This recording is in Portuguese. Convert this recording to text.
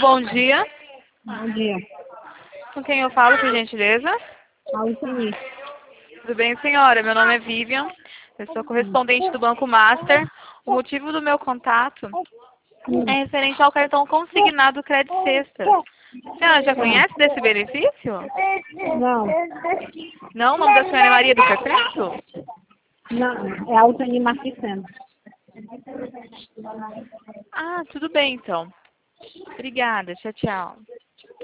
bom dia. Bom dia. Com quem eu falo, por gentileza? Altani. Tudo bem, senhora? Meu nome é Vivian. Eu sou correspondente do Banco Master. O motivo do meu contato é referente ao cartão consignado Credit Sexta. A senhora já conhece desse benefício? Não, Não? O nome da senhora é Maria do Perpétuo? não, é Altani Marquesano. Ah, tudo bem, então. Obrigada. Tchau, tchau.